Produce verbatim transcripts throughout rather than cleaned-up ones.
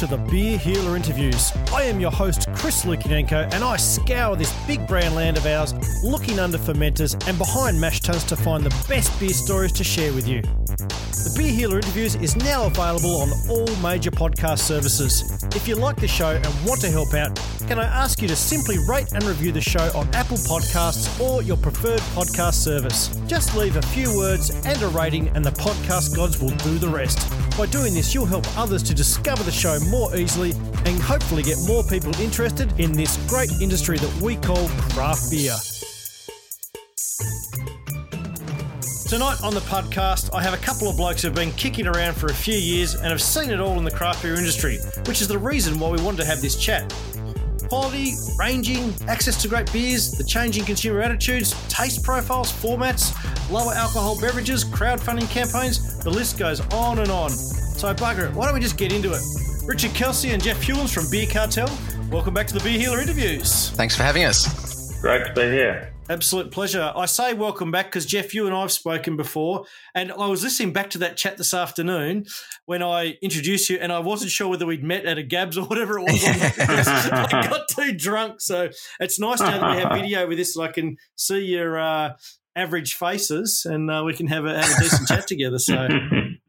to the Beer Healer Interviews. I am your host, Chris Lukinenko, and I scour this big brand land of ours, looking under fermenters and behind mash tuns to find the best beer stories to share with you. The Beer Healer Interviews is now available on all major podcast services. If you like the show and want to help out, can I ask you to simply rate and review the show on Apple Podcasts or your preferred podcast service? Just leave a few words and a rating and the podcast gods will do the rest. By doing this, you'll help others to discover the show more easily and hopefully get more people interested in this great industry that we call craft beer. Tonight on the podcast, I have a couple of blokes who have been kicking around for a few years and have seen it all in the craft beer industry, which is the reason why we wanted to have this chat. Quality, ranging, access to great beers, the changing consumer attitudes, taste profiles, formats, lower alcohol beverages, crowdfunding campaigns, the list goes on and on. So bugger it, why don't we just get into it? Richard Kelsey and Jeff Hewins from Beer Cartel, welcome back to the Beer Healer Interviews. Thanks for having us. Great to be here. Absolute pleasure. I say welcome back because, Jeff, you and I have spoken before, and I was listening back to that chat this afternoon when I introduced you, and I wasn't sure whether we'd met at a Gabs or whatever it was. I got too drunk, so it's nice now that we have video with this so I can see your uh, average faces and uh, we can have a, have a decent chat together. So uh,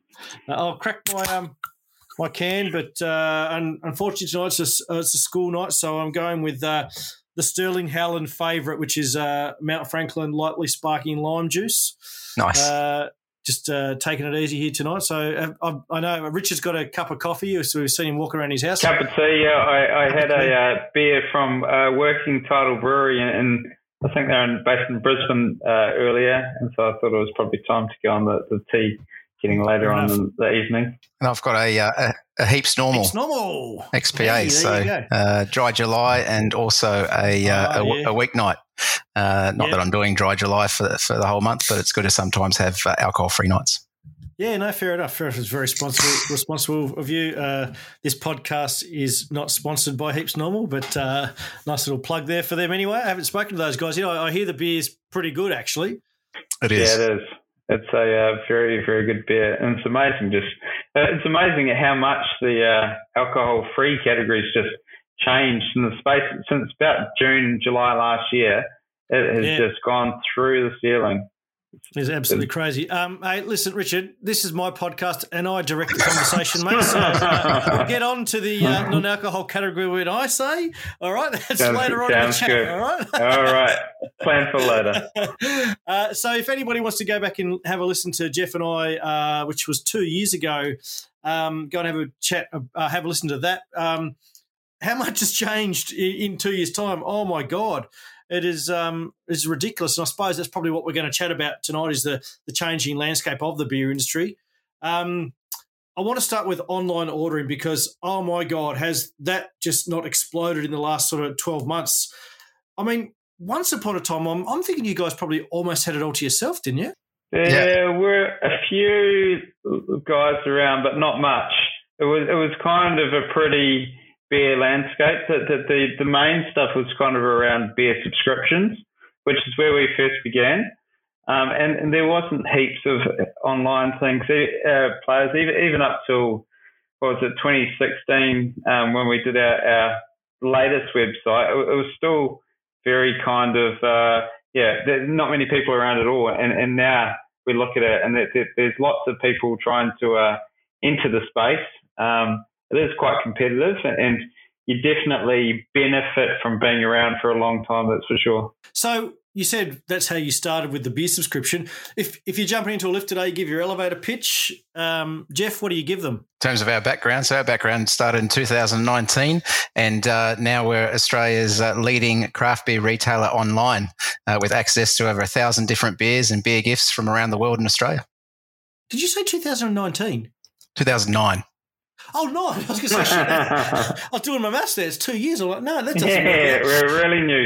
I'll crack my um, my can, but uh, un- unfortunately tonight it's a, it's a school night, so I'm going with uh, – the Sterling Howland favourite, which is uh, Mount Franklin lightly sparkling lime juice. Nice. Uh, just uh, taking it easy here tonight. So uh, I, I know Richard's got a cup of coffee, so we've seen him walk around his house. Cup of tea. Yeah, I, I had a uh, beer from uh, Working Title Brewery, and, and I think they're in, based in Brisbane uh, earlier, and so I thought it was probably time to go on the, the tea getting later on in the evening. And I've got a uh, a, a Heaps Normal, Heaps Normal X P A, hey, so uh, dry July and also a uh, oh, a, yeah. a weeknight. Uh, not yeah. that I'm doing dry July for for the whole month, but it's good to sometimes have uh, alcohol-free nights. Yeah, no, fair enough. Fair enough. It's very responsible, responsible of you. Uh, this podcast is not sponsored by Heaps Normal, but uh, nice little plug there for them anyway. I haven't spoken to those guys yet. I, I hear the beer's pretty good, actually. It is. Yeah, it is. It's a uh, very, very good beer, and it's amazing. Just uh, it's amazing at how much the uh, alcohol-free category's just changed in the space since about June, July last year. It has yeah. just gone through the ceiling. It's absolutely crazy. Um, hey, listen, Richard, this is my podcast and I direct the conversation, mate. So uh, we'll get on to the uh, non-alcohol category when I say, all right, that's sounds, later on in the chat, good. all right? All right. Plan for later. Uh, so if anybody wants to go back and have a listen to Jeff and I, uh, which was two years ago, um, go and have a chat, uh, have a listen to that. Um, how much has changed in, in two years' time? Oh, my God. It is um, it's ridiculous, and I suppose that's probably what we're going to chat about tonight is the, the changing landscape of the beer industry. Um, I want to start with online ordering because, oh, my God, has that just not exploded in the last sort of twelve months? I mean, once upon a time, I'm, I'm thinking you guys probably almost had it all to yourself, didn't you? There yeah. were a few guys around, but not much. It was it was kind of a pretty beer landscape. That the, the the main stuff was kind of around beer subscriptions, which is where we first began. Um, and, and there wasn't heaps of online things, uh, players, even even up till what was it, twenty sixteen, um, when we did our, our latest website. It, it was still very kind of uh, yeah, there's not many people around at all. And and now we look at it, and there, there, there's lots of people trying to uh, enter the space. Um, It is quite competitive, and you definitely benefit from being around for a long time, that's for sure. So you said that's how you started with the beer subscription. If if you're jumping into a lift today, you give your elevator pitch. Um, Jeff, what do you give them? In terms of our background, so our background started in two thousand nineteen, and uh, now we're Australia's uh, leading craft beer retailer online uh, with access to over a thousand different beers and beer gifts from around the world in Australia. Did you say two thousand nineteen? two thousand nine. Oh, no. I was going to say, shit. I was doing my maths there. It's two years. I'm like, no, that doesn't Yeah, work. we're really new.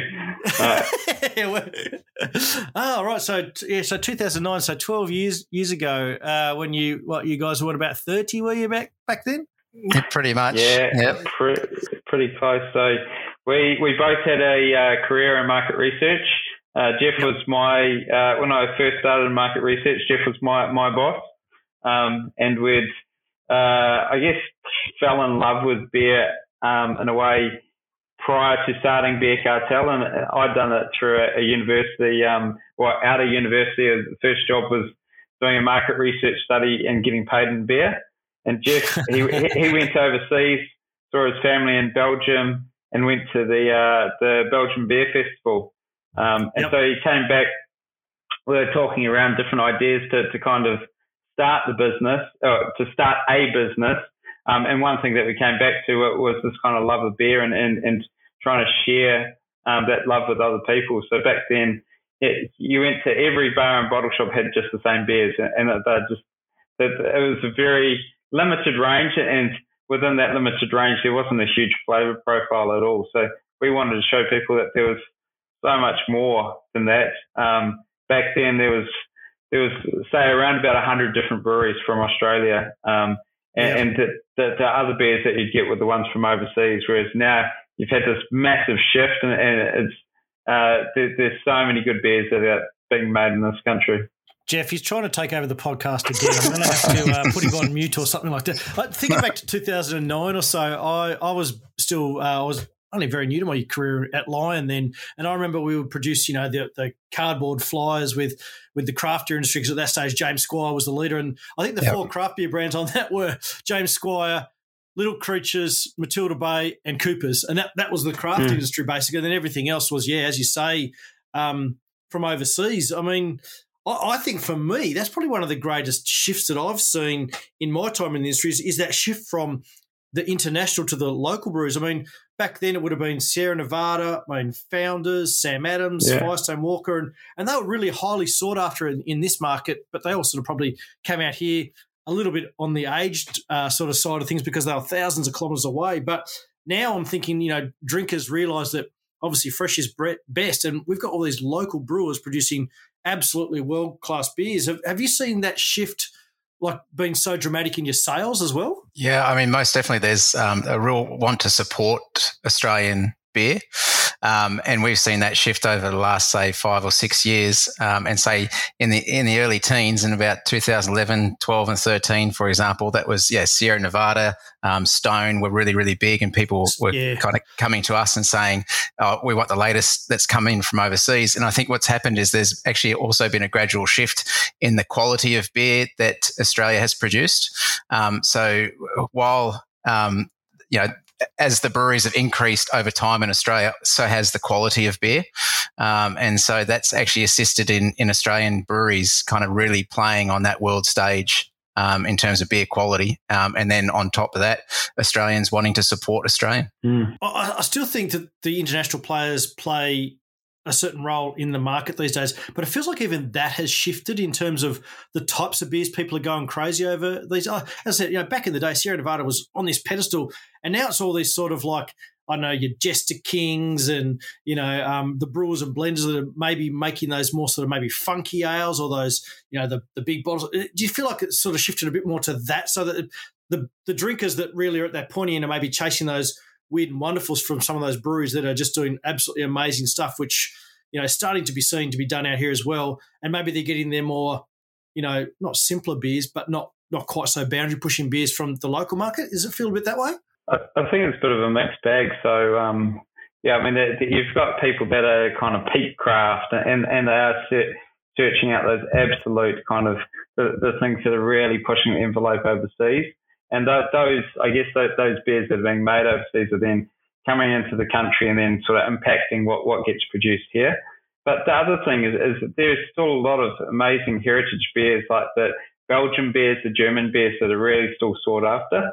Right. Oh, right. So, yeah, so two thousand nine, so twelve years years ago, uh, when you, what, you guys were what, about thirty, were you back back then? Yeah, pretty much. Yeah, yep. pre- pretty close. So we we both had a uh, career in market research. Uh, Jeff was my, uh, when I first started in market research, Jeff was my, my boss. Um, and we'd uh, I guess, fell in love with beer um, in a way prior to starting Beer Cartel, and I'd done it through a, a university, um, well, out of university. The first job was doing a market research study and getting paid in beer. And Jeff, he he went overseas, saw his family in Belgium, and went to the uh, the Belgian Beer Festival. Um, and yep. so he came back. We were talking around different ideas to, to kind of start the business, or to start a business. Um, and one thing that we came back to was this kind of love of beer and, and, and trying to share um, that love with other people. So back then, it, you went to every bar and bottle shop had just the same beers, and they just it, it was a very limited range, and within that limited range, there wasn't a huge flavour profile at all. So we wanted to show people that there was so much more than that. Um, back then, there was there was say around about a hundred different breweries from Australia. Um, And, yeah. and the, the, the other beers that you'd get were the ones from overseas, whereas now you've had this massive shift, and, and it's uh, there, there's so many good beers that are being made in this country. Jeff, he's trying to take over the podcast again. I'm going to have to uh, put him on mute or something like that. Like, thinking back to two thousand nine or so, I, I was still uh, I was only very new to my career at Lion then, and I remember we would produce, you know, the, the cardboard flyers with with the craft beer industry, because at that stage James Squire was the leader, and I think the yep. four craft beer brands on that were James Squire, Little Creatures, Matilda Bay, and Coopers, and that that was the craft mm. industry basically. And then everything else was, yeah, as you say, um, from overseas. I mean, I, I think for me that's probably one of the greatest shifts that I've seen in my time in the industry is, is that shift from the international to the local brews. I mean, back then it would have been Sierra Nevada, I mean, Founders, Sam Adams, yeah. Firestone Walker, and, and they were really highly sought after in, in this market, but they all sort of probably came out here a little bit on the aged uh, sort of side of things because they were thousands of kilometres away. But now I'm thinking, you know, drinkers realise that obviously fresh is best, and we've got all these local brewers producing absolutely world-class beers. Have, have you seen that shift like being so dramatic in your sales as well? Yeah, I mean, most definitely there's um, a real want to support Australian beer. Um, and we've seen that shift over the last, say, five or six years. Um, and say in the in the early teens, in about two thousand eleven, twelve and thirteen, for example, that was, yeah, Sierra Nevada, um, Stone were really, really big, and people were yeah. kind of coming to us and saying, oh, we want the latest that's come in from overseas. And I think what's happened is there's actually also been a gradual shift in the quality of beer that Australia has produced. Um, so while, um, you know, as the breweries have increased over time in Australia, so has the quality of beer. Um, and so that's actually assisted in, in Australian breweries kind of really playing on that world stage um, in terms of beer quality. Um, and then on top of that, Australians wanting to support Australian. Mm. I, I still think that the international players play a certain role in the market these days, but it feels like even that has shifted in terms of the types of beers people are going crazy over these. As I said, you know, back in the day, Sierra Nevada was on this pedestal, and now it's all these sort of like, I know, your Jester Kings and, you know, um, the brewers and blenders that are maybe making those more sort of maybe funky ales or those, you know, the, the big bottles. Do you feel like it's sort of shifted a bit more to that, so that the the drinkers that really are at that pointy end are maybe chasing those weird and wonderfuls from some of those breweries that are just doing absolutely amazing stuff, which, you know, starting to be seen to be done out here as well. And maybe they're getting their more, you know, not simpler beers, but not not quite so boundary pushing beers from the local market. Does it feel a bit that way? I, I think it's a bit of a mixed bag. So, um, yeah, I mean, the, the, you've got people that are kind of peak craft, and, and they are ser- searching out those absolute kind of the, the things that are really pushing the envelope overseas. And those, I guess, those, those beers that are being made overseas are then coming into the country and then sort of impacting what, what gets produced here. But the other thing is, is there's still a lot of amazing heritage beers, like the Belgian beers, the German beers that are really still sought after.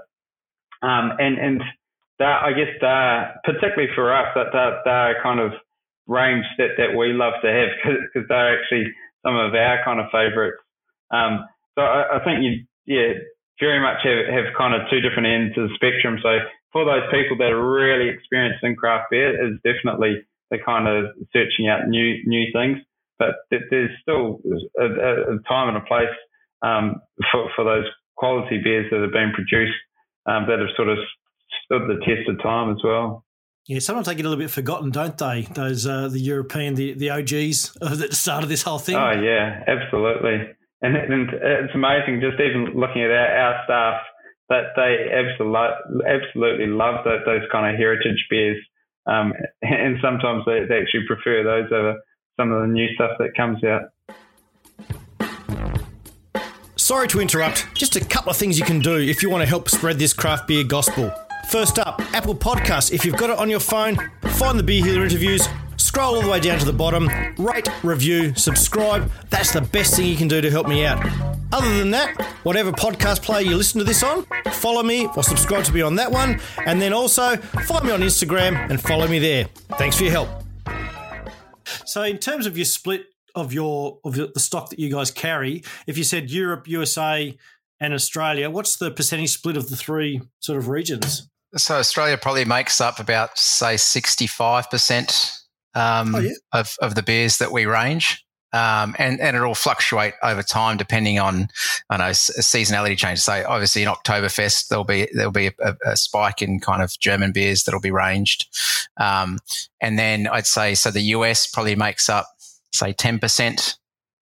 Um, and and that, I guess, they're, particularly for us, that they're, they're kind of range that, that we love to have, because they're actually some of our kind of favourites. Um, so I, I think you, yeah, very much have, have kind of two different ends of the spectrum. So for those people that are really experienced in craft beer, is definitely the kind of searching out new new things. But there's still a, a time and a place um, for, for those quality beers that are being produced um, that have sort of stood the test of time as well. Yeah, sometimes they get a little bit forgotten, don't they? Those uh, the European, the, the O Gs that started this whole thing. Oh, yeah, absolutely. And, and it's amazing just even looking at our, our staff that they absolutely absolutely love that, those kind of heritage beers, um, and sometimes they, they actually prefer those over some of the new stuff that comes out. Sorry to interrupt. Just a couple of things you can do if you want to help spread this craft beer gospel. First up, Apple Podcasts. If you've got it on your phone, find the Beer Healer interviews, scroll all the way down to the bottom, rate, review, subscribe. That's the best thing you can do to help me out. Other than that, whatever podcast player you listen to this on, follow me or subscribe to me on that one. And then also find me on Instagram and follow me there. Thanks for your help. So in terms of your split of your of the stock that you guys carry, if you said Europe, U S A and Australia, what's the percentage split of the three sort of regions? So Australia probably makes up about, say, sixty-five percent um, oh, yeah. of, of the beers that we range. Um, and, and it'll fluctuate over time depending on, I know, seasonality changes. So obviously in Oktoberfest, there'll be, there'll be a, a spike in kind of German beers that'll be ranged. Um, and then I'd say, so the U S probably makes up, say, ten percent.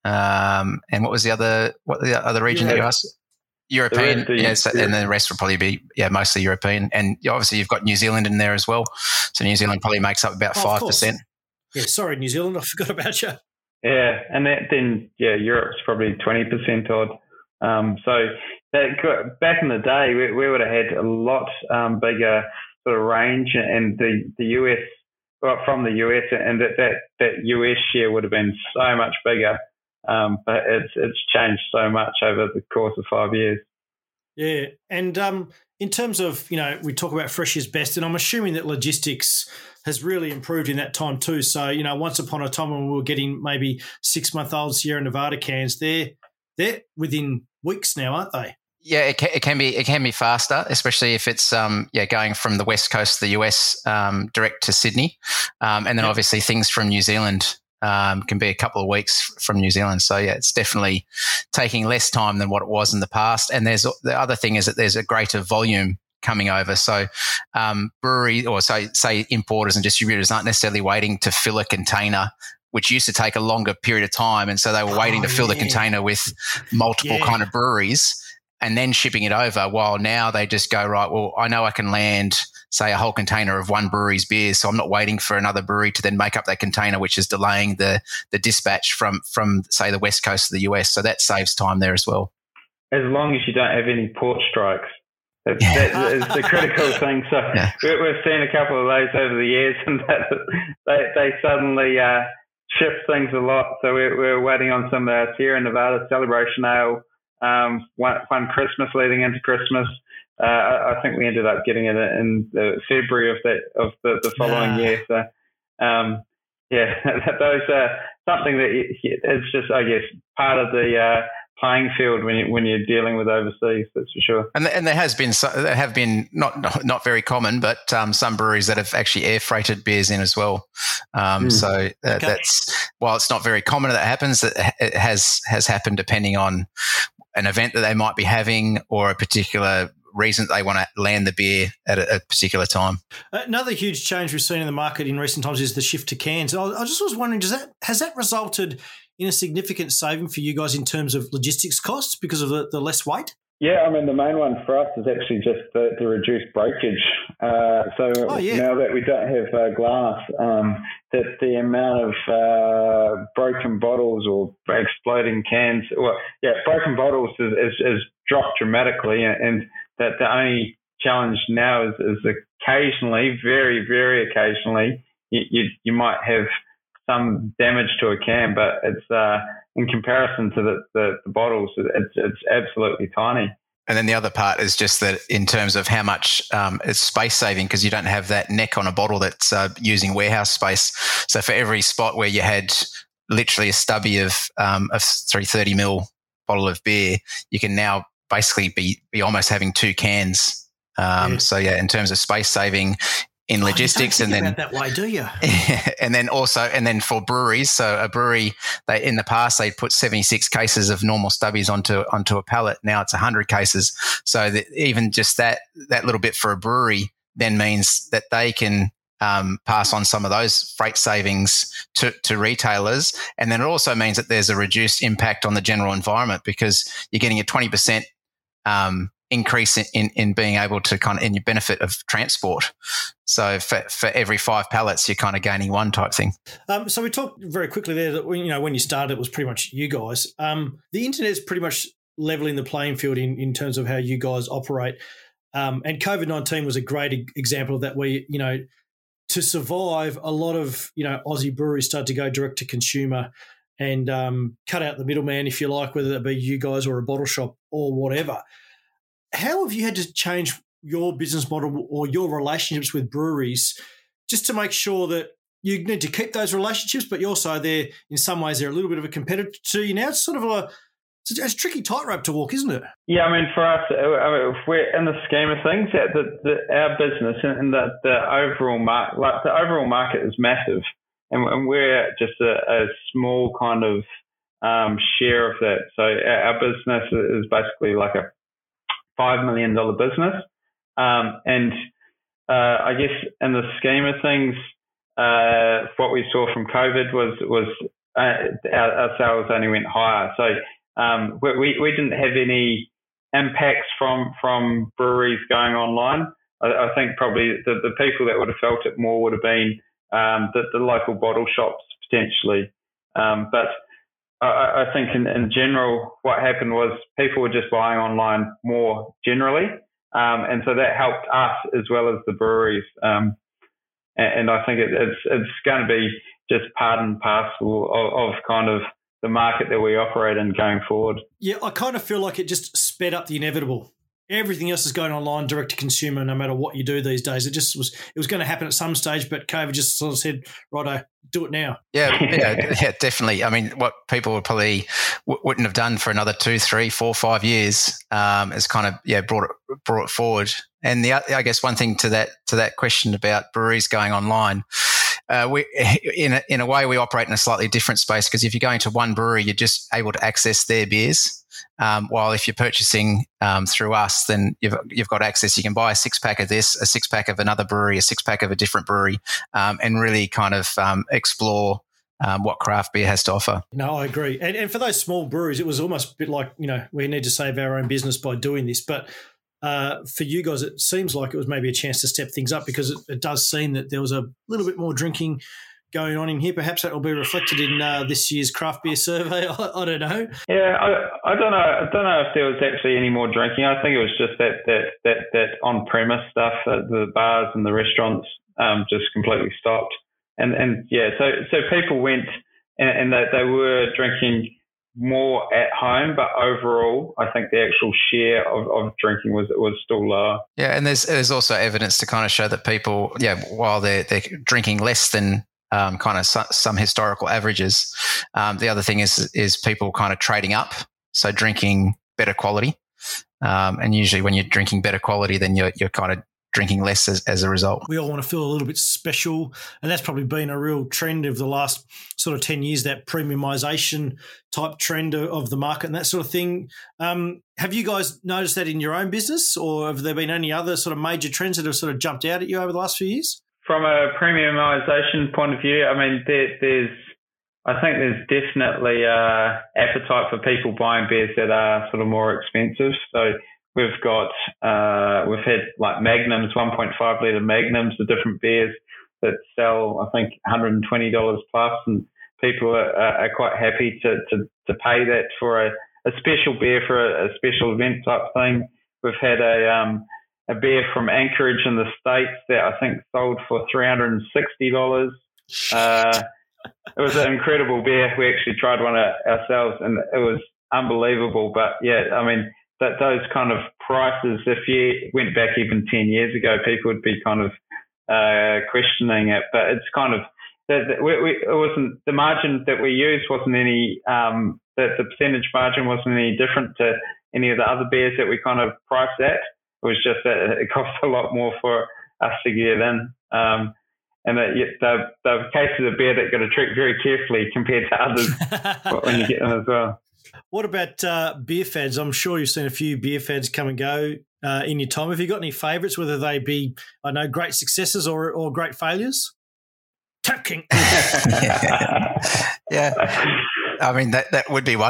Um, and what was the other, what the other region yeah. that you asked? European, yes, yeah, and then the rest would probably be, yeah, mostly European. And obviously you've got New Zealand in there as well. So New Zealand probably makes up about oh, five percent. Yeah, sorry, New Zealand, I forgot about you. Yeah, and that, then, yeah, Europe's probably twenty percent odd. Um, so that, back in the day, we, we would have had a lot um, bigger sort of range, and the, the U S, well, from the U S, and that, that, that U S share would have been so much bigger. Um, but it's it's changed so much over the course of five years. Yeah, and um, in terms of, you know, we talk about fresh is best, and I'm assuming that logistics has really improved in that time too. So, you know, once upon a time when we were getting maybe six-month-old Sierra Nevada cans, they're, they're within weeks now, aren't they? Yeah, it can, it can be it can be faster, especially if it's um yeah going from the west coast of the U S um, direct to Sydney, um, and then yeah. obviously things from New Zealand. Um, can be a couple of weeks from New Zealand. So, yeah, it's definitely taking less time than what it was in the past. And there's the other thing is that there's a greater volume coming over. So um, brewery or say, say importers and distributors aren't necessarily waiting to fill a container, which used to take a longer period of time. And so they were waiting oh, to fill yeah. the container with multiple yeah. kind of breweries and then shipping it over, while now they just go, right, well, I know I can land – say a whole container of one brewery's beers, so I'm not waiting for another brewery to then make up that container, which is delaying the the dispatch from, from say, the west coast of the U S. So that saves time there as well. As long as you don't have any port strikes. That's, yeah. that is the critical thing. So yeah. we've seen a couple of those over the years, and that, they, they suddenly uh, shift things a lot. So we're, we're waiting on some of our Sierra Nevada Celebration Ale, um, one, one Christmas leading into Christmas. Uh, I think we ended up getting it in the February of that of the, the following yeah. year. So, um, yeah, those are something that it's just, I guess, part of the uh, playing field when you, when you're dealing with overseas. That's for sure. And and there has been there have been not not, not very common, but um, some breweries that have actually air freighted beers in as well. Um, mm. So uh, okay. that's while it's not very common that happens, it, it has has happened depending on an event that they might be having or a particular reason they want to land the beer at a, a particular time. Another huge change we've seen in the market in recent times is the shift to cans. I, I just was wondering, does that has that resulted in a significant saving for you guys in terms of logistics costs because of the, the less weight? Yeah, I mean, the main one for us is actually just the, the reduced breakage. Uh, so oh, yeah. now that we don't have uh, glass, um, that the amount of uh, broken bottles or exploding cans, well, yeah, broken bottles is, is, is dropped dramatically, and that the only challenge now is, is occasionally, very, very occasionally, you, you, you might have some damage to a can, but it's uh, in comparison to the, the, the bottles, it's, it's absolutely tiny. And then the other part is just that in terms of how much um, it's space saving, because you don't have that neck on a bottle that's uh, using warehouse space. So for every spot where you had literally a stubby of um, a three thirty mil bottle of beer, you can now basically be be almost having two cans. Um, yeah. So yeah, in terms of space saving in oh, logistics, you don't think and about then that way, do you? and then also, and then for breweries, so a brewery, they in the past they'd put seventy-six cases of normal stubbies onto onto a pallet. Now it's one hundred cases. So that even just that that little bit for a brewery then means that they can um, pass on some of those freight savings to, to retailers. And then it also means that there's a reduced impact on the general environment because you're getting a twenty percent um, increase in, in, in being able to kind of in your benefit of transport. So for, for every five pallets, you're kind of gaining one type thing. Um, so we talked very quickly there that when, you know, when you started, it was pretty much you guys. Um, the internet's pretty much leveling the playing field in, in terms of how you guys operate. Um, and COVID nineteen was a great example of that, where, you know, to survive, a lot of, you know, Aussie breweries started to go direct to consumer and um, cut out the middleman, if you like, whether that be you guys or a bottle shop or whatever. How have you had to change your business model or your relationships with breweries just to make sure that you need to keep those relationships, but you also they're in some ways they're a little bit of a competitor to you now? It's sort of a it's a, it's a tricky tightrope to walk, isn't it? Yeah, I mean, for us, I mean, if we're in the scheme of things, the, the, our business and the, the overall market, like the overall market is massive, and, and we're just a, a small kind of um, share of that. So our, our business is basically like a five million dollars business. Um, and uh, I guess in the scheme of things, uh, what we saw from COVID was, was uh, our, our sales only went higher. So um, we, we didn't have any impacts from, from breweries going online. I, I think probably the, the people that would have felt it more would have been um, the, the local bottle shops potentially. Um, but I, I think in, in general, what happened was people were just buying online more generally. Um, and so that helped us as well as the breweries. Um, and, and I think it, it's, it's going to be just part and parcel of, of kind of the market that we operate in going forward. Yeah, I kind of feel like it just sped up the inevitable. Everything else is going online, direct to consumer, no matter what you do these days. It just was, it was going to happen at some stage, but COVID just sort of said, righto, do it now. Yeah, yeah, yeah, definitely. I mean, what people would probably w- wouldn't have done for another two, three, four, five years um, is kind of, yeah, brought it, brought it forward. And the, I guess one thing to that, to that question about breweries going online, Uh, we, in a, in a way, we operate in a slightly different space, because if you're going to one brewery, you're just able to access their beers. Um, while if you're purchasing um, through us, then you've you've got access. You can buy a six pack of this, a six pack of another brewery, a six pack of a different brewery, um, and really kind of um, explore um, what craft beer has to offer. No, I agree. And, and for those small breweries, it was almost a bit like, you know, we need to save our own business by doing this, but. Uh, for you guys, it seems like it was maybe a chance to step things up, because it, it does seem that there was a little bit more drinking going on in here. Perhaps that will be reflected in uh, this year's craft beer survey. I, I don't know. Yeah, I, I don't know. I don't know if there was actually any more drinking. I think it was just that that that, that on-premise stuff. Uh, the bars and the restaurants um, just completely stopped. And and yeah, so so people went and, and they, they were drinking more at home, but overall, I think the actual share of, of drinking was was still lower. Yeah, and there's there's also evidence to kind of show that people, yeah, while they're they're drinking less than um, kind of some, some historical averages, um, the other thing is is people kind of trading up, so drinking better quality, um, and usually when you're drinking better quality, then you're you're kind of drinking less as, as a result. We all want to feel a little bit special, and that's probably been a real trend of the last sort of ten years, that premiumisation type trend of, of the market and that sort of thing. Um, have you guys noticed that in your own business, or have there been any other sort of major trends that have sort of jumped out at you over the last few years? From a premiumisation point of view, I mean, there, there's, I think there's definitely uh, appetite for people buying beers that are sort of more expensive. So we've got, uh, we've had like Magnums, one point five litre Magnums, the different beers that sell, I think, one hundred twenty dollars plus, and people are, are quite happy to, to, to pay that for a, a special beer for a, a special event type thing. We've had a um, a beer from Anchorage in the States that I think sold for three hundred sixty dollars. Uh, it was an incredible beer. We actually tried one ourselves, and it was unbelievable. But yeah, I mean, that those kind of prices, if you went back even ten years ago, people would be kind of uh, questioning it. But it's kind of, that we, we, it wasn't, the margin that we used wasn't any, um, the, the percentage margin wasn't any different to any of the other beers that we kind of priced at. It was just that it cost a lot more for us to get in. Um, and it, the, the cases of beer that got to treat very carefully compared to others when you get them as well. What about uh, beer fads? I'm sure you've seen a few beer fads come and go uh, in your time. Have you got any favourites, whether they be, I know, great successes or, or great failures? Tap King. yeah. yeah. I mean, that, that would be one.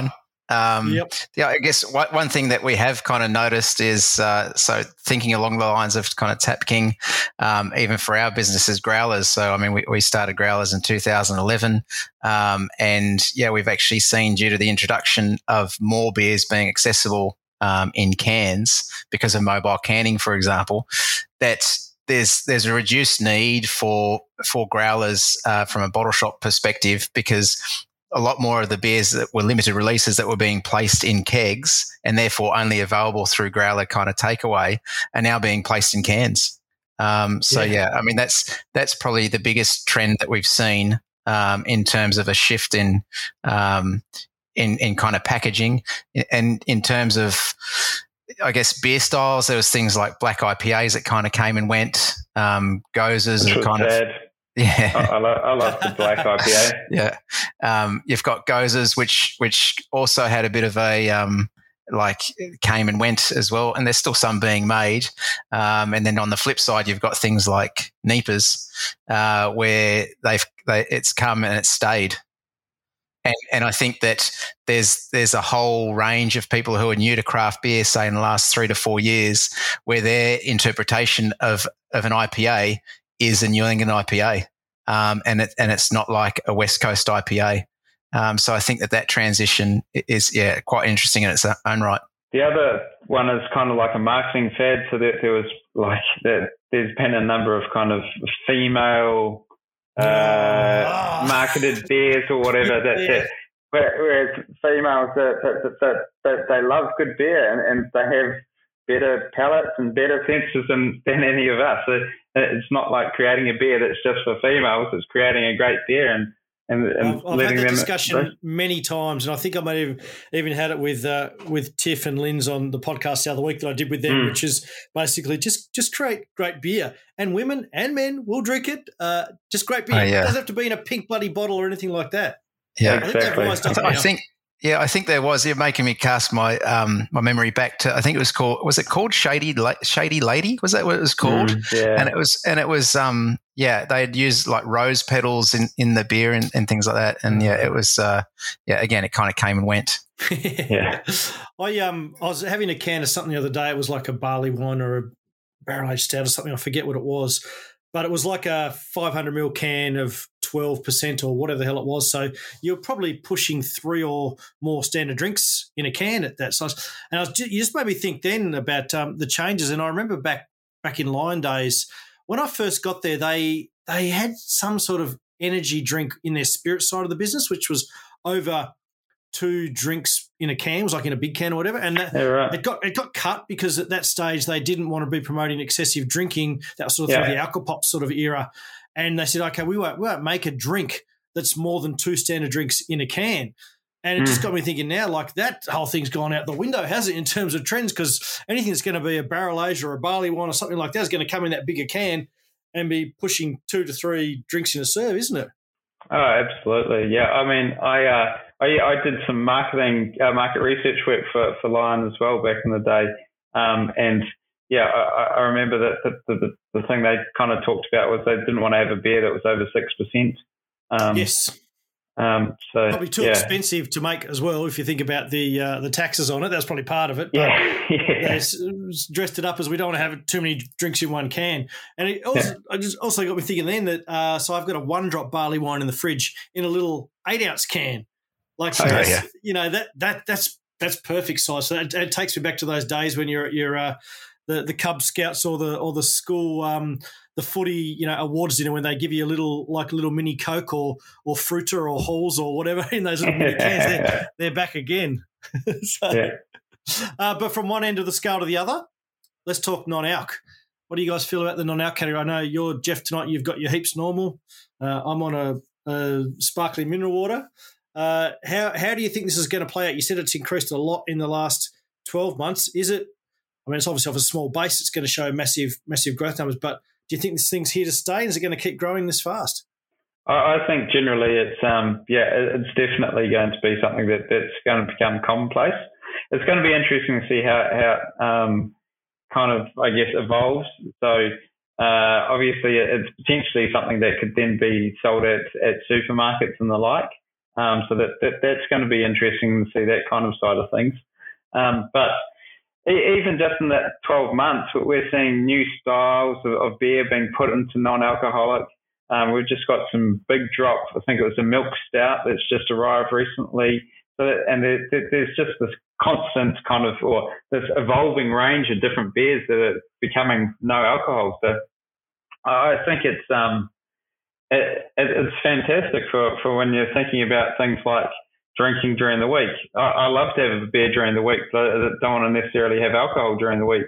Um, yep. Yeah, I guess one, one thing that we have kind of noticed is, uh, so thinking along the lines of kind of Tap King, um, even for our businesses, growlers. So, I mean, we, we started growlers in two thousand eleven. Um, and yeah, we've actually seen, due to the introduction of more beers being accessible um, in cans because of mobile canning, for example, that there's there's a reduced need for for growlers uh, from a bottle shop perspective, because a lot more of the beers that were limited releases that were being placed in kegs and therefore only available through growler kind of takeaway are now being placed in cans. Um, so yeah. yeah, I mean that's that's probably the biggest trend that we've seen um, in terms of a shift in um, in in kind of packaging, and in terms of, I guess, beer styles. There was things like black I P As that kind of came and went. Um, Gozers are kind sad. of. Yeah, I, I, love, I love the black I P A. Yeah, um, you've got Gozers, which which also had a bit of a um, like came and went as well, and there's still some being made. Um, and then on the flip side, you've got things like Neepers, uh, where they've they, it's come and it's stayed. And, and I think that there's there's a whole range of people who are new to craft beer, say in the last three to four years, where their interpretation of of an I P A is a New England I P A, um, and it, and it's not like a West Coast I P A. Um, so I think that that transition is yeah quite interesting in its own right. The other one is kind of like a marketing fad. So that there was like that. There's been a number of kind of female uh, oh. marketed beers or whatever that, yeah. that whereas females that, that, that, that they love good beer and, and they have better palates and better senses than, than any of us. So it's not like creating a beer that's just for females. It's creating a great beer and and, and I've, I've letting had that them discussion rest. many times, and I think I might have even had it with uh, with Tiff and Linz on the podcast the other week that I did with them, mm. which is basically just just create great beer, and women and men will drink it. Uh, just great beer. Oh, yeah. It doesn't have to be in a pink bloody bottle or anything like that. Yeah, exactly. I think, I think Yeah, I think there was. You're making me cast my um, my memory back to. I think it was called. Was it called Shady La- Shady Lady? Was that what it was called? Mm, yeah. And it was. And it was. Um, yeah, they had used like rose petals in, in the beer and, and things like that. And yeah, it was. Uh, yeah, again, it kind of came and went. yeah. I um I was having a can of something the other day. It was like a barley wine or a barrel aged stout or something. I forget what it was, but it was like a five hundred mil can of twelve percent or whatever the hell it was. So you're probably pushing three or more standard drinks in a can at that size. And I was just, you just made me think then about um, the changes. And I remember back back in Lion days when I first got there, they they had some sort of energy drink in their spirit side of the business, which was over two drinks in a can. It was like in a big can or whatever. And that, yeah, right. it got it got cut because at that stage they didn't want to be promoting excessive drinking. That was sort of yeah. through the alcohol pop sort of era. And they said, okay, we won't, we won't make a drink that's more than two standard drinks in a can. And it mm. just got me thinking now, like that whole thing's gone out the window, has it, in terms of trends? Because anything that's going to be a barrel aged or a barley wine or something like that is going to come in that bigger can and be pushing two to three drinks in a serve, isn't it? Oh, absolutely. Yeah. I mean, I uh, I, I did some marketing, uh, market research work for, for Lion as well back in the day. Um, and yeah, I, I remember that the, the, the thing they kind of talked about was they didn't want to have a beer that was over six percent. Um, yes. Um, so probably too yeah. expensive to make as well. If you think about the uh, the taxes on it, that's probably part of it. But yeah, yeah. They dressed it up as we don't want to have too many drinks in one can. And it also, yeah. I just also got me thinking then that uh, so I've got a one drop barley wine in the fridge in a little eight ounce can, like so oh, yeah. you know that that that's that's perfect size. So it, it takes me back to those days when you're you're uh, the the Cub Scouts or the or the school. Um, the footy, you know, awards dinner when they give you a little, like a little mini Coke or or Fruiter or Halls or whatever in those little mini cans, they're, they're back again. so, yeah. uh, but from one end of the scale to the other, let's talk non-alc. What do you guys feel about the non-alc category? I know you're, Jeff, tonight you've got your heaps normal. Uh, I'm on a, a sparkling mineral water. Uh, how how do you think this is going to play out? You said it's increased a lot in the last twelve months. Is it, I mean, it's obviously off a small base. It's going to show massive, massive growth numbers, but do you think this thing's here to stay? Is it going to keep growing this fast? I think generally it's um yeah it's definitely going to be something that, that's going to become commonplace. It's going to be interesting to see how how um kind of I guess evolves. So uh, obviously it's potentially something that could then be sold at, at supermarkets and the like. Um, so that, that that's going to be interesting to see that kind of side of things. Um, but even just in that twelve months, we're seeing new styles of, of beer being put into non-alcoholic. Um, we've just got some big drops. I think it was a milk stout that's just arrived recently. So that, and there, there's just this constant kind of, or this evolving range of different beers that are becoming no alcohol. So I think it's um, it, it's fantastic for, for when you're thinking about things like drinking during the week. I, I love to have a beer during the week, but I don't want to necessarily have alcohol during the week.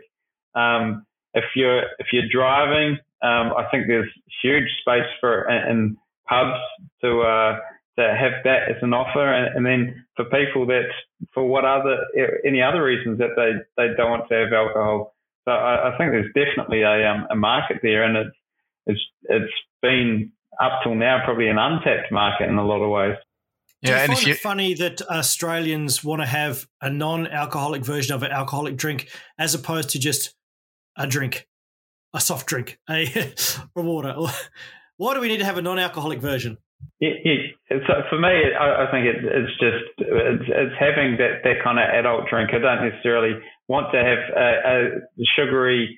Um, if you're if you're driving, um, I think there's huge space for in, in pubs to uh, to have that as an offer, and, and then for people that for what other any other reasons that they, they don't want to have alcohol. So I, I think there's definitely a um, a market there, and it's it's it's been up till now probably an untapped market in a lot of ways. Do Yeah, you and find if you, it funny that Australians want to have a non-alcoholic version of an alcoholic drink as opposed to just a drink, a soft drink, a or water? Why do we need to have a non-alcoholic version? Yeah, yeah. So for me, I, I think it, it's just it's, it's having that, that kind of adult drink. I don't necessarily want to have a, a sugary,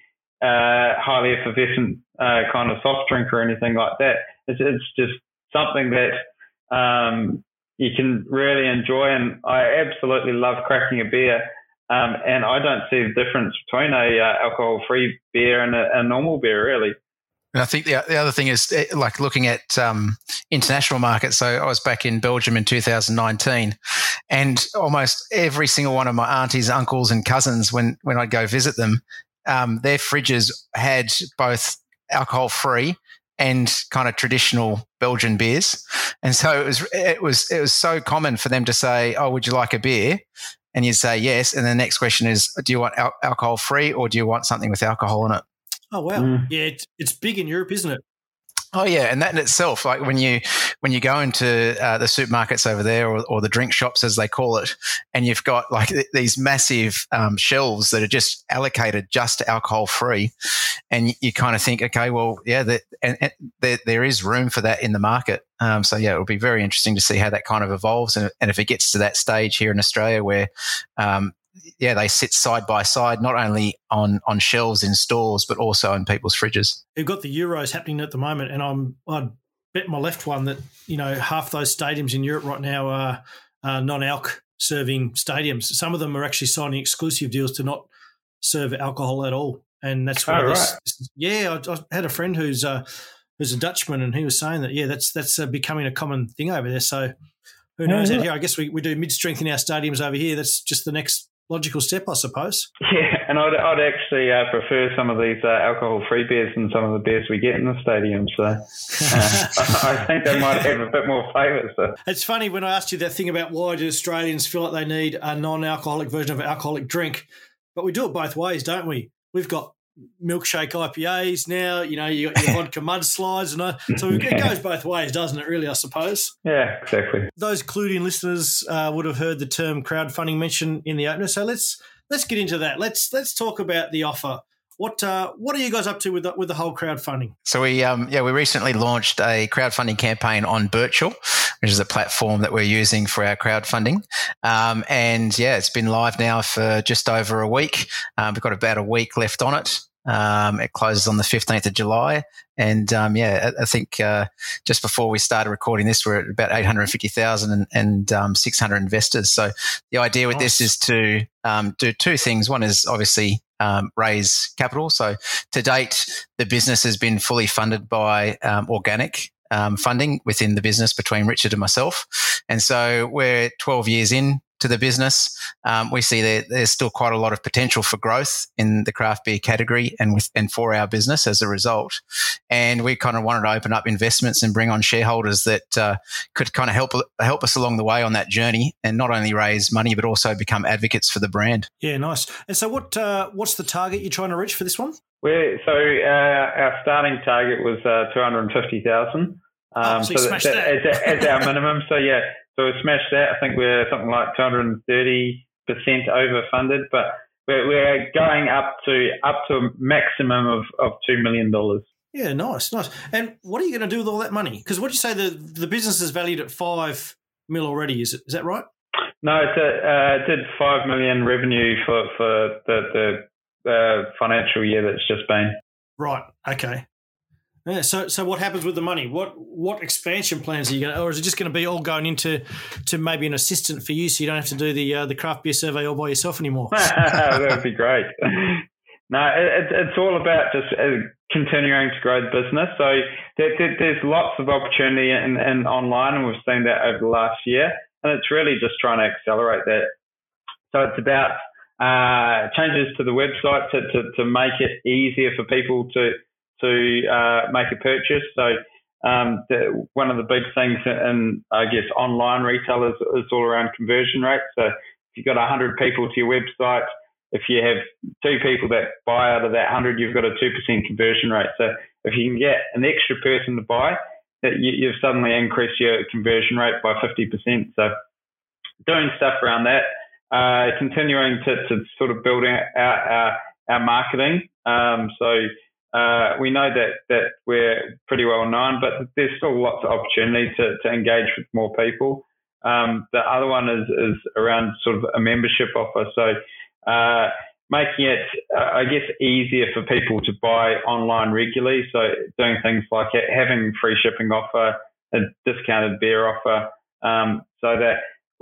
uh, highly effervescent uh, kind of soft drink or anything like that. It's, it's just something that um, you can really enjoy, and I absolutely love cracking a beer. Um, and I don't see the difference between a uh, alcohol-free beer and a, a normal beer, really. And I think the, the other thing is like looking at um, international markets. So I was back in Belgium in two thousand nineteen, and almost every single one of my aunties, uncles, and cousins, when when I'd go visit them, um, their fridges had both alcohol-free and kind of traditional Belgian beers. And so it was it was it was so common for them to say, "Oh, would you like a beer?" And you'd say yes. And the next question is, "Do you want al- alcohol-free or do you want something with alcohol in it?" Oh wow, mm. yeah, it's, it's big in Europe, isn't it? Oh yeah, and that in itself, like when you when you go into uh, the supermarkets over there, or, or the drink shops as they call it, and you've got like th- these massive um, shelves that are just allocated just to alcohol free, and you, you kind of think, okay, well, yeah, that, and, and there, there is room for that in the market. Um, so yeah, it'll be very interesting to see how that kind of evolves, and, and if it gets to that stage here in Australia where um, yeah, they sit side by side, not only on, on shelves in stores, but also in people's fridges. We've got the Euros happening at the moment, and I'm, I'd bet my left one that, you know, half those stadiums in Europe right now are uh, non-alc serving stadiums. Some of them are actually signing exclusive deals to not serve alcohol at all. And that's why oh, this, right. this, yeah, I, I had a friend who's uh, who's a Dutchman, and he was saying that, yeah, that's that's uh, becoming a common thing over there. So who knows yeah, out here? I guess we, we do mid-strength in our stadiums over here. That's just the next logical step, I suppose. Yeah, and I'd, I'd actually uh, prefer some of these uh, alcohol-free beers than some of the beers we get in the stadium. So uh, I, I think they might have a bit more flavour. So. It's funny when I asked you that thing about why do Australians feel like they need a non-alcoholic version of an alcoholic drink, but we do it both ways, don't we? We've got milkshake I P As now, you know, you got your vodka mudslides, and I, so it goes both ways, doesn't it, really, I suppose? Yeah, exactly. Those clued-in listeners uh, would have heard the term crowdfunding mentioned in the opener, so let's let's get into that. Let's let's talk about the offer. What uh, what are you guys up to with the, with the whole crowdfunding? So we um, yeah we recently launched a crowdfunding campaign on Birchal, which is a platform that we're using for our crowdfunding, um, and yeah, it's been live now for just over a week. Um, we've got about a week left on it. Um, it closes on the fifteenth of July. And, um, yeah, I, I think uh, just before we started recording this, we're at about eight hundred fifty thousand and, and um, six hundred investors. So the idea with nice. this is to um, do two things. One is obviously um, raise capital. So to date, the business has been fully funded by um, organic um, funding within the business between Richard and myself. And so we're twelve years in to the business. Um, we see that there's still quite a lot of potential for growth in the craft beer category and with, and for our business as a result. And we kind of wanted to open up investments and bring on shareholders that uh, could kind of help help us along the way on that journey, and not only raise money but also become advocates for the brand. Yeah, nice. And so, what uh, what's the target you're trying to reach for this one? We're, so uh, our starting target was uh, two hundred fifty thousand. Um, oh, so, so that, that, that. As, as our minimum. So yeah. So we smashed that. I think we're something like two hundred thirty percent overfunded, but we're, we're going up to up to a maximum of, of two million dollars. Yeah, nice, nice. And what are you going to do with all that money? Because what did you say, the, the business is valued at five mil already. Is it? Is that right? No, it's a, uh, it did five million revenue for for the the uh, financial year that's just been. Right. Okay. Yeah, so, so what happens with the money? What what expansion plans are you going to, or is it just going to be all going into to maybe an assistant for you, so you don't have to do the uh, the craft beer survey all by yourself anymore? That would be great. No, it, it's all about just uh, continuing to grow the business. So there, there, there's lots of opportunity in, in online, and we've seen that over the last year, and it's really just trying to accelerate that. So it's about uh, changes to the website to, to to make it easier for people to. to uh, make a purchase. So um, the, one of the big things in, I guess, online retail is, is all around conversion rate. So if you've got one hundred people to your website, if you have two people that buy out of that one hundred, you've got a two percent conversion rate. So if you can get an extra person to buy, that you, you've suddenly increased your conversion rate by fifty percent. So doing stuff around that, uh, continuing to, to sort of build out our, our, our marketing. Um, so Uh, we know that, that we're pretty well known, but there's still lots of opportunity to, to engage with more people. Um, the other one is, is around sort of a membership offer. So uh, making it, uh, I guess, easier for people to buy online regularly. So doing things like having free shipping offer, a discounted beer offer, um, so that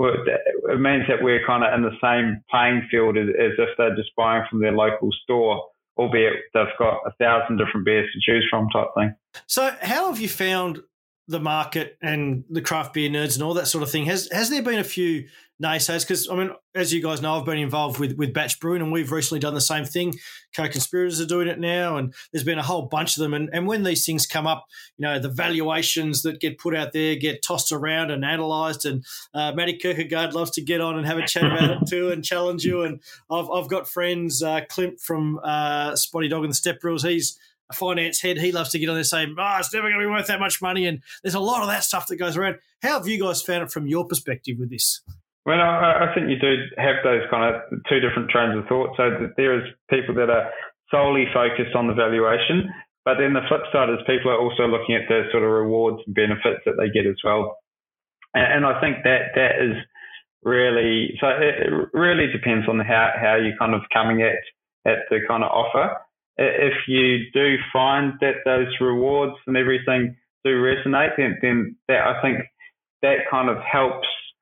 it means that we're kind of in the same playing field as, as if they're just buying from their local store, albeit they've got a thousand different beers to choose from type thing. So how have you found the market and the craft beer nerds and all that sort of thing? Has has there been a few naysayers? Because, I mean, as you guys know, I've been involved with, with Batch Brewing, and we've recently done the same thing. Co-conspirators are doing it now, and there's been a whole bunch of them. And, and when these things come up, you know, the valuations that get put out there get tossed around and analysed, and uh, Matty Kierkegaard loves to get on and have a chat about it too and challenge you. And I've, I've got friends, uh, Klimt from uh, Spotty Dog and the Step Brewers, he's a finance head. He loves to get on there saying, oh, it's never going to be worth that much money. And there's a lot of that stuff that goes around. How have you guys found it from your perspective with this? Well, I, I think you do have those kind of two different trains of thought. So there is people that are solely focused on the valuation, but then the flip side is people are also looking at the sort of rewards and benefits that they get as well. And, and I think that that is really, so it really depends on how, how you're kind of coming at, at the kind of offer. If you do find that those rewards and everything do resonate, then, then that I think that kind of helps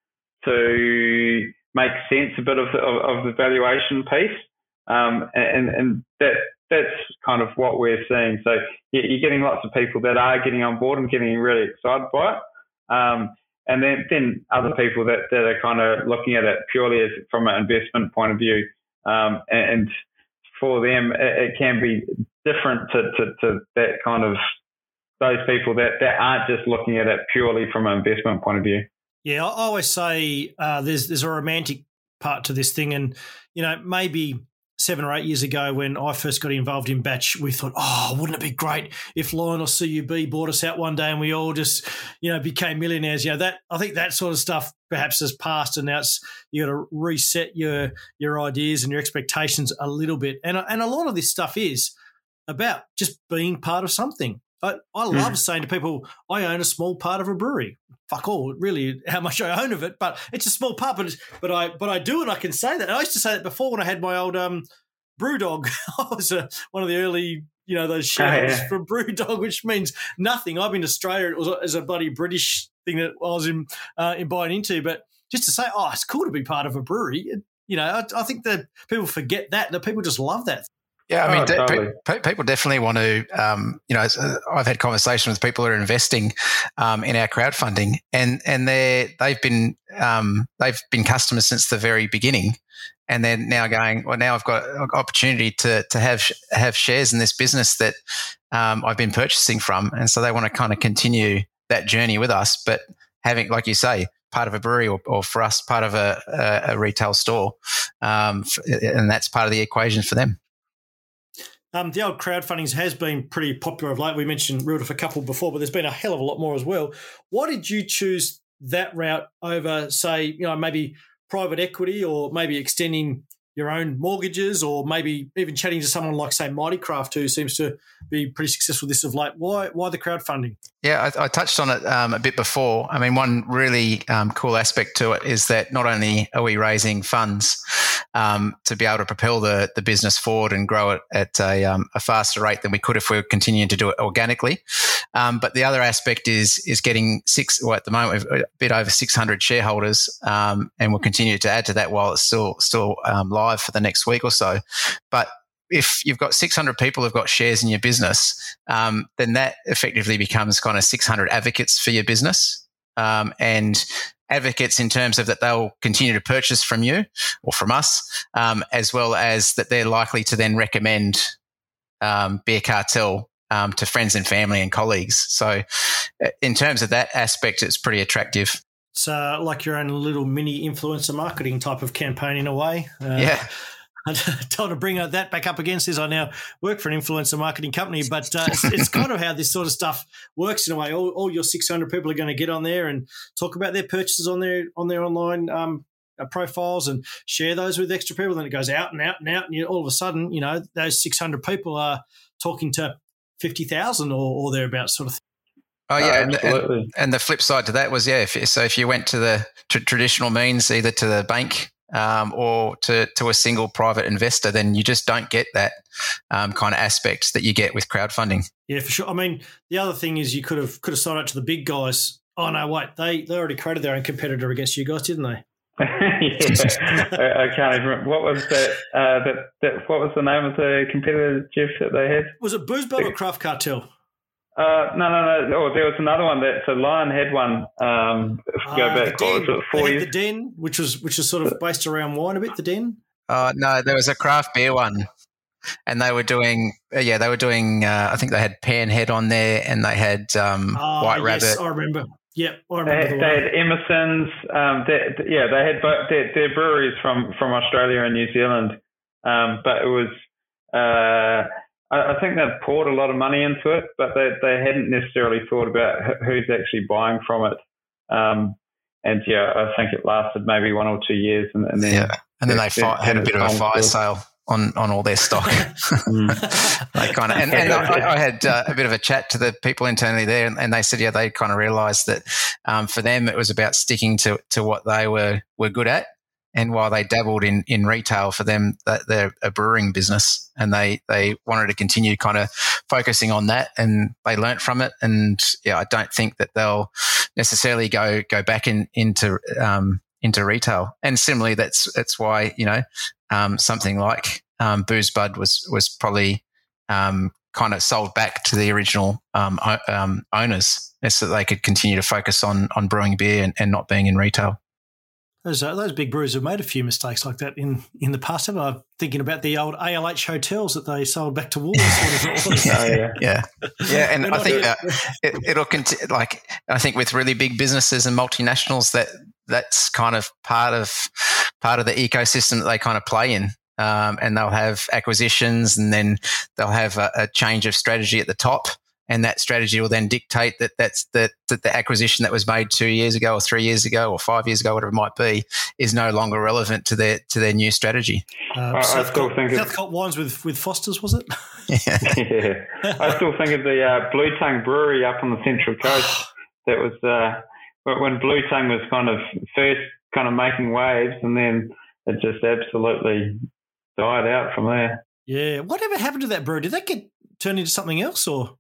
to make sense a bit of the, of, of the valuation piece. Um, and, and that that's kind of what we're seeing. So you're getting lots of people that are getting on board and getting really excited by it. Um, and then, then other people that, that are kind of looking at it purely as from an investment point of view. Um, and, and for them, it, it can be different to, to, to that kind of those people that, that aren't just looking at it purely from an investment point of view. Yeah, I always say uh, there's there's a romantic part to this thing, and you know, maybe seven or eight years ago when I first got involved in Batch, we thought, oh, wouldn't it be great if Lionel C U B bought us out one day and we all just, you know, became millionaires? You know, that I think that sort of stuff perhaps has passed, and now it's you got to reset your your ideas and your expectations a little bit, and and a lot of this stuff is about just being part of something. I, I love mm. saying to people, I own a small part of a brewery. Fuck all, really, how much I own of it, but it's a small part. But, but I but I do, and I can say that. And I used to say that before when I had my old um, Brewdog. I was a, one of the early, you know, those shares oh, yeah. from Brewdog, which means nothing. I've been to Australia. It was a, as a bloody British thing that I was in, uh, in buying into. But just to say, oh, it's cool to be part of a brewery. It, you know, I, I think that people forget that, that people just love that. Yeah, I mean, oh, de- totally. pe- people definitely want to, um, you know, I've had conversations with people who are investing um, in our crowdfunding, and and they they've been um, they've been customers since the very beginning, and they're now going, well, now I've got an opportunity to to have have shares in this business that um, I've been purchasing from, and so they want to kind of continue that journey with us, but having, like you say, part of a brewery, or, or for us, part of a, a, a retail store, um, and that's part of the equation for them. Um, the old crowdfunding has been pretty popular of late. We mentioned Real for Couple before, but there's been a hell of a lot more as well. Why did you choose that route over, say, you know, maybe private equity, or maybe extending your own mortgages, or maybe even chatting to someone like, say, Mighty Craft, who seems to be pretty successful with this of late. Why why the crowdfunding? Yeah, I, I touched on it um, a bit before. I mean, one really um, cool aspect to it is that not only are we raising funds um, to be able to propel the, the business forward and grow it at a, um, a faster rate than we could if we were continuing to do it organically, um, but the other aspect is is getting six, well, at the moment, we've a bit over six hundred shareholders, um, and we'll continue to add to that while it's still still um, live for the next week or so. But if you've got six hundred people who've got shares in your business, um, then that effectively becomes kind of six hundred advocates for your business, um, and advocates in terms of that they'll continue to purchase from you or from us, um, as well as that they're likely to then recommend um, Beer Cartel um, to friends and family and colleagues. So in terms of that aspect, it's pretty attractive. It's uh, like your own little mini influencer marketing type of campaign in a way. Uh, yeah. I don't want to bring that back up again since I now work for an influencer marketing company, but uh, it's, it's kind of how this sort of stuff works in a way. All, all your six hundred people are going to get on there and talk about their purchases on their on their online um, profiles and share those with extra people. Then it goes out and out and out, and you, all of a sudden, you know, those six hundred people are talking to fifty thousand or, or thereabouts sort of thing. Oh, yeah. Oh, and, and, and the flip side to that was, yeah, if, so if you went to the to traditional means, either to the bank um, or to, to a single private investor, then you just don't get that um, kind of aspect that you get with crowdfunding. Yeah, for sure. I mean, the other thing is you could have could have signed up to the big guys. Oh, no, wait, they, they already created their own competitor against you guys, didn't they? yeah, I, I can't even remember. What was that, uh, that, that? What was the name of the competitor, Jeff, that they had? Was it Booze Bud or Craft Cartel? Uh, no, no, no. Oh, there was another one. That so Lion had one. Um, if we go uh, back, what was it, four years? The Den, which was which is sort of based around wine a bit. The Den. Uh, no, there was a craft beer one, and they were doing. Uh, yeah, they were doing. Uh, I think they had Panhead on there, and they had um, uh, White yes, Rabbit. I remember. Yeah, I remember. They, the they had Emerson's. Um, they, yeah, they had both their, their breweries from, from Australia and New Zealand, um, but it was. Uh, I think they've poured a lot of money into it, but they they hadn't necessarily thought about who's actually buying from it. Um, and yeah, I think it lasted maybe one or two years, and, and then yeah, and then they fi- had a bit of a fire sale on, on all their stock. mm. They kind of and, and I, I had uh, a bit of a chat to the people internally there, and, and they said, yeah, they kind of realised that um, for them it was about sticking to to what they were were good at. And while they dabbled in, in retail, for them, that they're a brewing business, and they, they wanted to continue kind of focusing on that, and they learnt from it. And yeah, I don't think that they'll necessarily go go back in, into um, into retail. And similarly, that's that's why you know um, something like um, Booze Bud was was probably um, kind of sold back to the original um, o- um, owners, so that they could continue to focus on on brewing beer and, and not being in retail. Those, uh, those big breweries have made a few mistakes like that in, in the past. I'm thinking about the old A L H hotels that they sold back to Woolworths. yeah, yeah, yeah, yeah. And I think that it, it'll continue. Like I think with really big businesses and multinationals, that that's kind of part of part of the ecosystem that they kind of play in. Um, and they'll have acquisitions, and then they'll have a, a change of strategy at the top. And that strategy will then dictate that that's the, that the acquisition that was made two years ago or three years ago or five years ago, whatever it might be, is no longer relevant to their to their new strategy. Uh, I, Southcote, I still think Southcote Wines with, with Foster's, was it? Yeah. yeah. I still think of the uh, Blue Tongue Brewery up on the Central Coast. That was uh, when Blue Tongue was kind of first kind of making waves, and then it just absolutely died out from there. Yeah. Whatever happened to that brewery? Did that get turned into something else, or?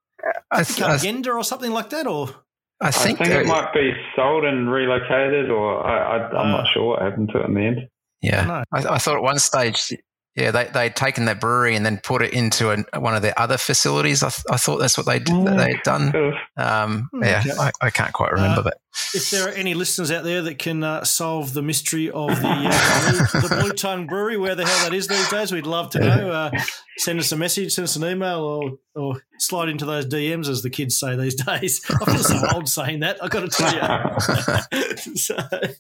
I th- agenda or something like that, or I think, I think it might be sold and relocated, or I, I, I'm uh, not sure what happened to it in the end. Yeah, I, I thought at one stage, yeah, they they'd taken that brewery and then put it into an, one of their other facilities. I, th- I thought that's what they did, yeah, they'd done. Um, yeah, okay. I, I can't quite remember, uh, but if there are any listeners out there that can uh, solve the mystery of the uh, blue, the Blue Tongue Brewery, where the hell that is these days, we'd love to know. Uh, send us a message, send us an email, or or slide into those D Ms, as the kids say these days. I feel so old saying that, I've got to tell you. so,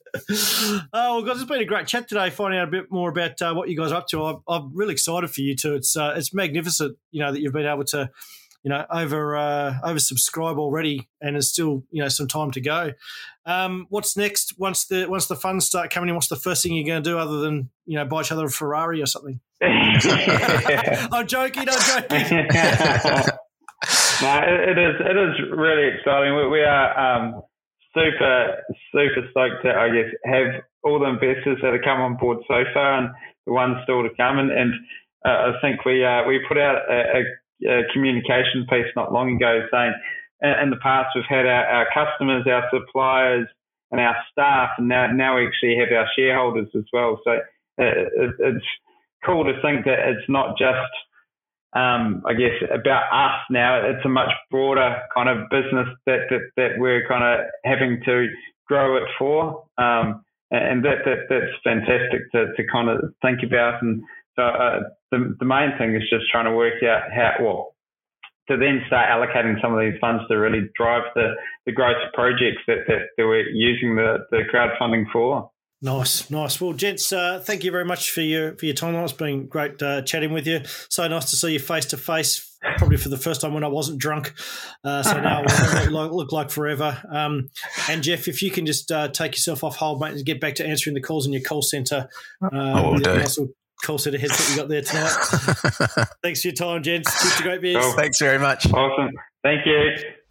oh, well, guys, it's been a great chat today, finding out a bit more about uh, what you guys are up to. I'm, I'm really excited for you two. It's uh, it's magnificent, you know, that you've been able to you know, over uh, oversubscribed already, and there's still, you know, some time to go. Um, what's next once the once the funds start coming in? What's the first thing you're going to do other than, you know, buy each other a Ferrari or something? I'm joking. I'm joking. No, it is it is really exciting. We, we are um, super super stoked to, I guess, have all the investors that have come on board so far, and the ones still to come. And, and uh, I think we uh, we put out a, a, a communication piece not long ago saying, in, in the past we've had our, our customers, our suppliers, and our staff, and now now we actually have our shareholders as well. So uh, it, it's cool to think that it's not just Um, I guess about us now. It's a much broader kind of business that that, that we're kind of having to grow it for, um, and that, that that's fantastic to, to kind of think about. And so uh, the the main thing is just trying to work out how well to then start allocating some of these funds to really drive the, the growth projects that, that, that we're using the, the crowdfunding for. Nice, nice. Well, gents, uh, thank you very much for your for your time. It's been great uh, chatting with you. So nice to see you face to face, probably for the first time when I wasn't drunk. Uh, so now it will look, look like forever. Um, and Jeff, if you can just uh, take yourself off hold, mate, and get back to answering the calls in your call centre. Uh, oh, do. Nice little call centre headset you got there tonight. Thanks for your time, gents. Cheers to great beers. Cool. Thanks very much. Awesome. Thank you.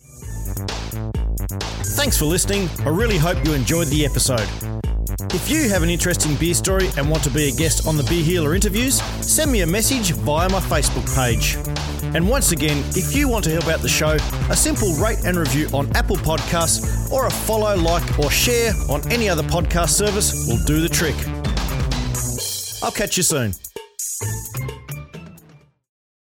Thanks for listening. I really hope you enjoyed the episode. If you have an interesting beer story and want to be a guest on the Beer Healer interviews, send me a message via my Facebook page. And once again, if you want to help out the show, a simple rate and review on Apple Podcasts or a follow, like or share on any other podcast service will do the trick. I'll catch you soon.